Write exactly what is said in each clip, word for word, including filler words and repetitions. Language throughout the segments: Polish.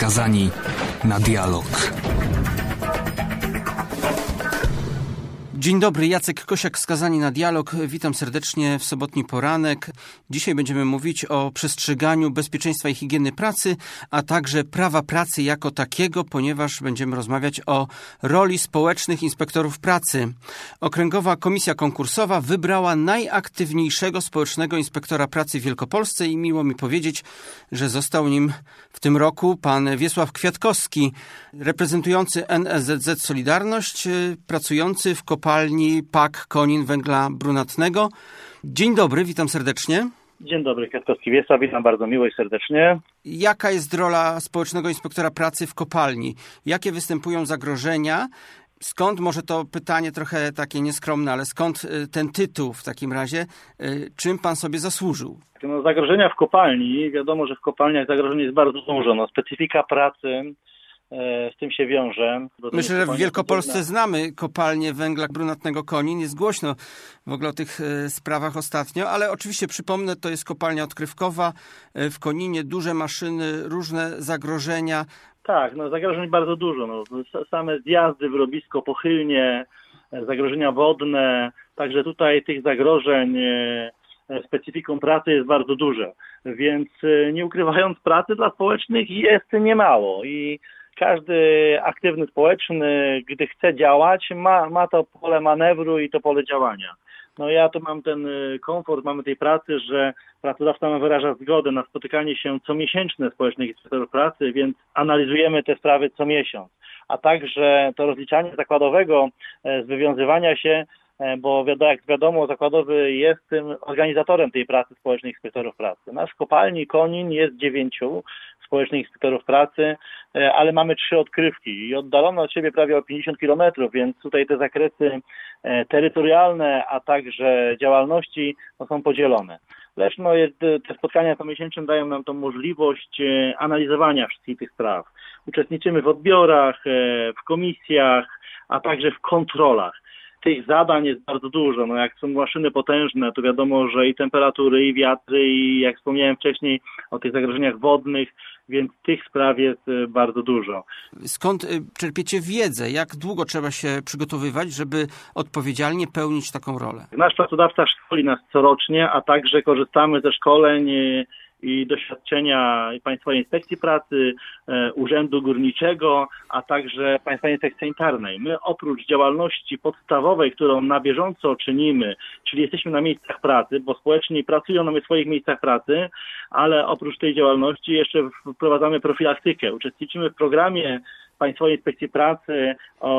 skazani na dialog. Dzień dobry, Jacek Kosiak, Skazani na dialog. Witam serdecznie w sobotni poranek. Dzisiaj będziemy mówić o przestrzeganiu bezpieczeństwa i higieny pracy, a także prawa pracy jako takiego, ponieważ będziemy rozmawiać o roli społecznych inspektorów pracy. Okręgowa Komisja Konkursowa wybrała najaktywniejszego społecznego inspektora pracy w Wielkopolsce i miło mi powiedzieć, że został nim w tym roku pan Wiesław Kwiatkowski, reprezentujący N S Z Z Solidarność, pracujący w kopalni P A K Konin Węgla Brunatnego. Dzień dobry, witam serdecznie. Dzień dobry, Kwiatkowski Wiesław, witam bardzo miło i serdecznie. Jaka jest rola społecznego inspektora pracy w kopalni? Jakie występują zagrożenia? Skąd, może to pytanie trochę takie nieskromne, ale skąd ten tytuł w takim razie? Czym pan sobie zasłużył? No, zagrożenia w kopalni, wiadomo, że w kopalniach zagrożeń jest bardzo dużo. No, specyfika pracy z tym się wiąże. Myślę, że w Wielkopolsce znamy kopalnię węgla brunatnego Konin. Jest głośno w ogóle o tych sprawach ostatnio, ale oczywiście przypomnę, to jest kopalnia odkrywkowa w Koninie, duże maszyny, różne zagrożenia. Tak, no zagrożeń bardzo dużo. No, same zjazdy w robisko pochylnie, zagrożenia wodne, także tutaj tych zagrożeń specyfiką pracy jest bardzo dużo, więc nie ukrywając, pracy dla społecznych jest niemało i każdy aktywny społeczny, gdy chce działać, ma, ma to pole manewru i to pole działania. No ja tu mam ten komfort, mamy tej pracy, że pracodawca nam wyraża zgodę na spotykanie się comiesięczne społecznych inspektorów pracy, więc analizujemy te sprawy co miesiąc. A także to rozliczanie zakładowego z wywiązywania się, bo jak wiadomo, zakładowy jest tym organizatorem tej pracy społecznych inspektorów pracy. Nasz w kopalni Konin jest dziewięciu społecznych inspektorów pracy, ale mamy trzy odkrywki i oddalono od siebie prawie o pięćdziesiąt kilometrów, więc tutaj te zakresy terytorialne, a także działalności no, są podzielone. Lecz no, jest, te spotkania comiesięczne dają nam tą możliwość analizowania wszystkich tych spraw. Uczestniczymy w odbiorach, w komisjach, a także w kontrolach. Tych zadań jest bardzo dużo. No jak są maszyny potężne, to wiadomo, że i temperatury, i wiatry, i jak wspomniałem wcześniej o tych zagrożeniach wodnych, więc tych spraw jest bardzo dużo. Skąd czerpiecie wiedzę? Jak długo trzeba się przygotowywać, żeby odpowiedzialnie pełnić taką rolę? Nasz pracodawca szkoli nas corocznie, a także korzystamy ze szkoleń i doświadczenia Państwowej Inspekcji Pracy, Urzędu Górniczego, a także Państwowej Inspekcji Sanitarnej. My oprócz działalności podstawowej, którą na bieżąco czynimy, czyli jesteśmy na miejscach pracy, bo społeczni pracują na swoich miejscach pracy, ale oprócz tej działalności jeszcze wprowadzamy profilaktykę. Uczestniczymy w programie Państwowej Inspekcji Pracy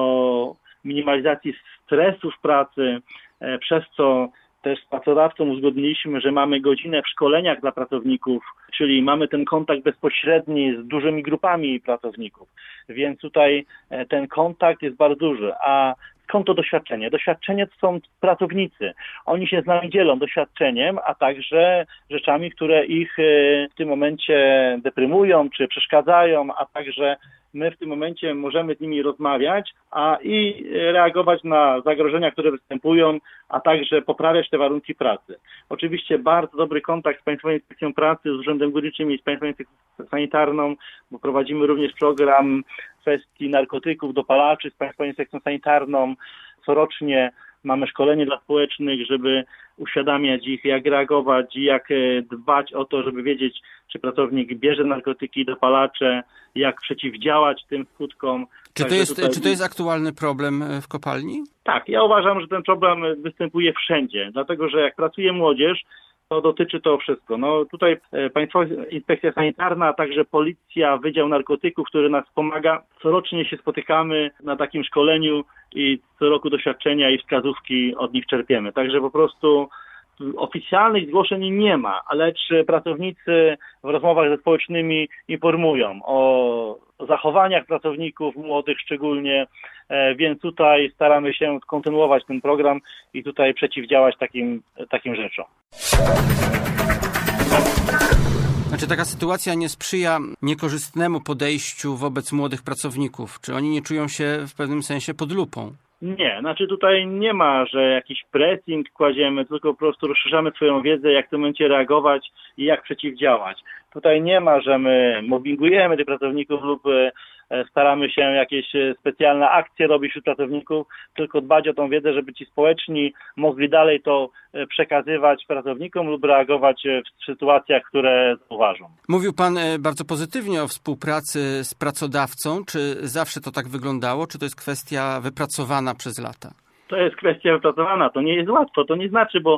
o minimalizacji stresu w pracy, przez co też z pracodawcą uzgodniliśmy, że mamy godzinę w szkoleniach dla pracowników, czyli mamy ten kontakt bezpośredni z dużymi grupami pracowników, więc tutaj ten kontakt jest bardzo duży. A skąd to doświadczenie? Doświadczenie to są pracownicy. Oni się z nami dzielą doświadczeniem, a także rzeczami, które ich w tym momencie deprymują czy przeszkadzają, a także my w tym momencie możemy z nimi rozmawiać, a i reagować na zagrożenia, które występują, a także poprawiać te warunki pracy. Oczywiście bardzo dobry kontakt z Państwową Inspekcją Pracy, z Urzędem Górniczym i z Państwową Inspekcją Sanitarną, bo prowadzimy również program kwestii narkotyków, dopalaczy z Państwową Inspekcją Sanitarną. Corocznie mamy szkolenie dla społecznych, żeby uświadamiać ich, jak reagować i jak dbać o to, żeby wiedzieć, czy pracownik bierze narkotyki i dopalacze, jak przeciwdziałać tym skutkom. Czy to, jest, tutaj... czy to jest aktualny problem w kopalni? Tak, ja uważam, że ten problem występuje wszędzie, dlatego że jak pracuje młodzież, to dotyczy to wszystko. No tutaj Państwowa Inspekcja Sanitarna, a także Policja, Wydział Narkotyków, który nas pomaga. Corocznie się spotykamy na takim szkoleniu i co roku doświadczenia i wskazówki od nich czerpiemy. Także po prostu oficjalnych zgłoszeń nie ma, lecz pracownicy w rozmowach ze społecznymi informują o zachowaniach pracowników młodych szczególnie, więc tutaj staramy się kontynuować ten program i tutaj przeciwdziałać takim, takim rzeczom. Znaczy taka sytuacja nie sprzyja niekorzystnemu podejściu wobec młodych pracowników? Czy oni nie czują się w pewnym sensie pod lupą? Nie, znaczy tutaj nie ma, że jakiś pressing kładziemy, tylko po prostu rozszerzamy swoją wiedzę, jak w tym momencie reagować i jak przeciwdziałać. Tutaj nie ma, że my mobbingujemy tych pracowników lub staramy się jakieś specjalne akcje robić wśród pracowników, tylko dbać o tą wiedzę, żeby ci społeczni mogli dalej to przekazywać pracownikom lub reagować w sytuacjach, które zauważą. Mówił Pan bardzo pozytywnie o współpracy z pracodawcą. Czy zawsze to tak wyglądało, czy to jest kwestia wypracowana przez lata? To jest kwestia wypracowana, to nie jest łatwo, to nie znaczy, bo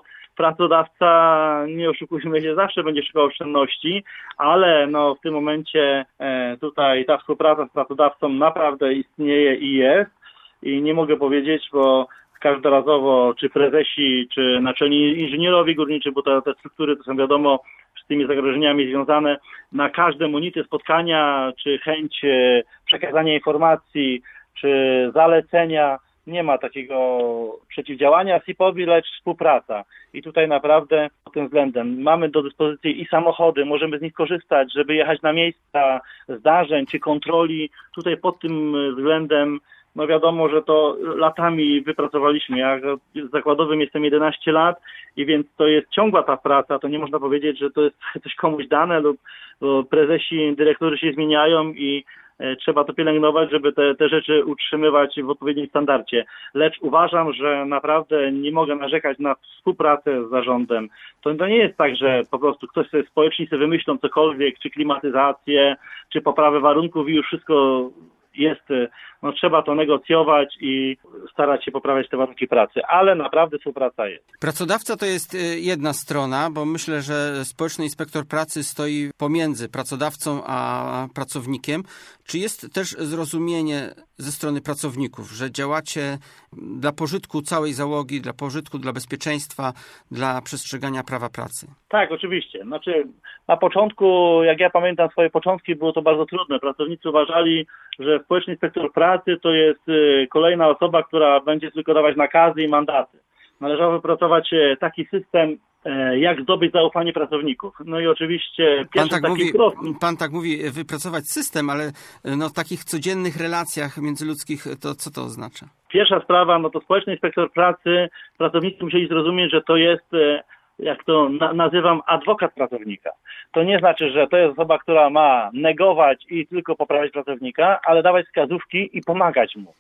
pracodawca, nie oszukujmy się, zawsze będzie szukał oszczędności, ale no w tym momencie e, tutaj ta współpraca z pracodawcą naprawdę istnieje i jest i nie mogę powiedzieć, bo każdorazowo czy prezesi, czy naczelni inżynierowie górniczy, bo te, te struktury to są wiadomo z tymi zagrożeniami związane, na każde monity spotkania, czy chęć e, przekazania informacji, czy zalecenia, nie ma takiego przeciwdziałania S I P-owi, lecz współpraca. I tutaj naprawdę pod tym względem mamy do dyspozycji i samochody, możemy z nich korzystać, żeby jechać na miejsca zdarzeń czy kontroli. Tutaj pod tym względem, no wiadomo, że to latami wypracowaliśmy. Ja zakładowym jestem jedenaście lat i więc to jest ciągła ta praca. To nie można powiedzieć, że to jest coś komuś dane lub prezesi, dyrektorzy się zmieniają i trzeba to pielęgnować, żeby te, te rzeczy utrzymywać w odpowiednim standardzie. Lecz uważam, że naprawdę nie mogę narzekać na współpracę z zarządem. To, to nie jest tak, że po prostu ktoś sobie społecznie sobie wymyślą cokolwiek, czy klimatyzację, czy poprawę warunków i już wszystko jest, no trzeba to negocjować i starać się poprawiać te warunki pracy, ale naprawdę współpraca jest. Pracodawca to jest jedna strona, bo myślę, że społeczny inspektor pracy stoi pomiędzy pracodawcą a pracownikiem. Czy jest też zrozumienie ze strony pracowników, że działacie dla pożytku całej załogi, dla pożytku, dla bezpieczeństwa, dla przestrzegania prawa pracy? Tak, oczywiście. Znaczy na początku, jak ja pamiętam swoje początki, było to bardzo trudne. Pracownicy uważali, że społeczny inspektor pracy to jest kolejna osoba, która będzie tylko dawać nakazy i mandaty. Należało wypracować taki system, jak zdobyć zaufanie pracowników. No i oczywiście pierwszy pan tak taki mówi, krok... Pan tak mówi wypracować system, ale no, w takich codziennych relacjach międzyludzkich to co to oznacza? Pierwsza sprawa, no to społeczny inspektor pracy, pracownicy musieli zrozumieć, że to jest, jak to na, nazywam, adwokat pracownika. To nie znaczy, że to jest osoba, która ma negować i tylko poprawiać pracownika, ale dawać wskazówki i pomagać mu.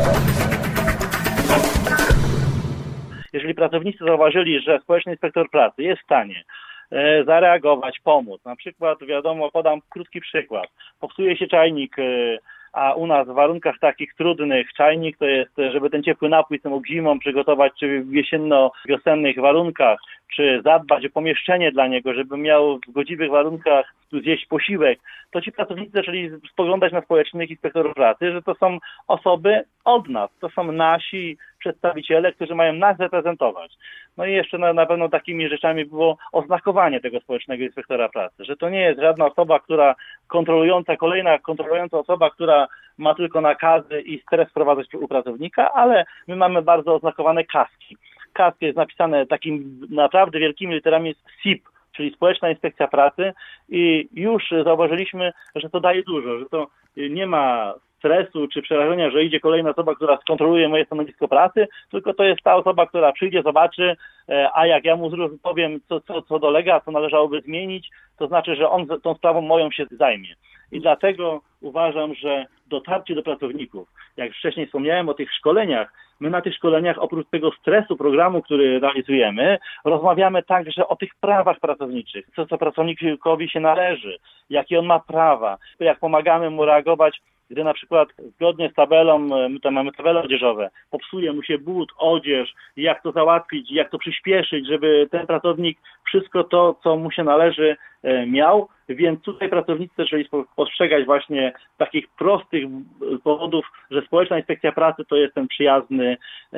Jeżeli pracownicy zauważyli, że społeczny inspektor pracy jest w stanie e, zareagować, pomóc, na przykład, wiadomo, podam krótki przykład, popsuje się czajnik, e, a u nas w warunkach takich trudnych czajnik to jest, żeby ten ciepły napój samą zimą przygotować, czy w jesienno-wiosennych warunkach, czy zadbać o pomieszczenie dla niego, żeby miał w godziwych warunkach tu zjeść posiłek, to ci pracownicy zaczęli spoglądać na społecznych inspektorów pracy, że to są osoby od nas, to są nasi przedstawiciele, którzy mają nas reprezentować. No i jeszcze na, na pewno takimi rzeczami było oznakowanie tego społecznego inspektora pracy, że to nie jest żadna osoba, która kontrolująca, kolejna kontrolująca osoba, która ma tylko nakazy i stres wprowadzać u pracownika, ale my mamy bardzo oznakowane kaski. Kaski jest napisane takimi naprawdę wielkimi literami S I P, czyli Społeczna Inspekcja Pracy i już zauważyliśmy, że to daje dużo, że to nie ma stresu czy przerażenia, że idzie kolejna osoba, która skontroluje moje stanowisko pracy, tylko to jest ta osoba, która przyjdzie, zobaczy, a jak ja mu powiem, co, co, co dolega, co należałoby zmienić, to znaczy, że on tą sprawą moją się zajmie. I dlatego uważam, że dotarcie do pracowników, jak wcześniej wspomniałem o tych szkoleniach, my na tych szkoleniach oprócz tego stresu programu, który realizujemy, rozmawiamy także o tych prawach pracowniczych, co, co pracownikowi się należy, jakie on ma prawa, jak pomagamy mu reagować, gdy na przykład zgodnie z tabelą, my tam mamy tabele odzieżowe, popsuje mu się but, odzież, jak to załatwić, jak to przyspieszyć, żeby ten pracownik wszystko to, co mu się należy, miał, więc tutaj pracownicy zaczęli postrzegać właśnie takich prostych powodów, że Społeczna Inspekcja Pracy to jest ten przyjazny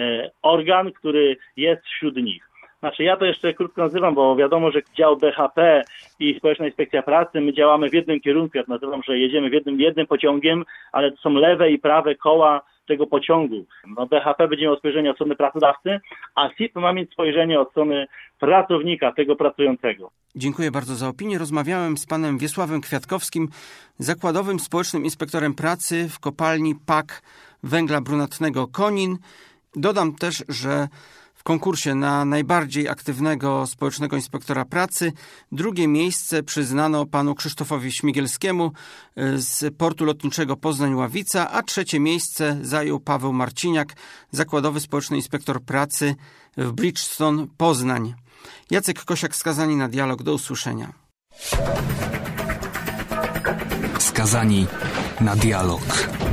organ, który jest wśród nich. Znaczy ja to jeszcze krótko nazywam, bo wiadomo, że dział B H P i Społeczna Inspekcja Pracy, my działamy w jednym kierunku, ja to nazywam, że jedziemy w jednym, jednym pociągiem, ale to są lewe i prawe koła tego pociągu. No B H P będzie miał spojrzenie od strony pracodawcy, a S I P ma mieć spojrzenie od strony pracownika, tego pracującego. Dziękuję bardzo za opinię. Rozmawiałem z panem Wiesławem Kwiatkowskim, zakładowym społecznym inspektorem pracy w kopalni P A K Węgla Brunatnego Konin. Dodam też, że w konkursie na najbardziej aktywnego społecznego inspektora pracy drugie miejsce przyznano panu Krzysztofowi Śmigielskiemu z portu lotniczego Poznań-Ławica, a trzecie miejsce zajął Paweł Marciniak, zakładowy społeczny inspektor pracy w Bridgestone Poznań. Jacek Kosiak, Skazani na dialog. Do usłyszenia. Skazani na dialog.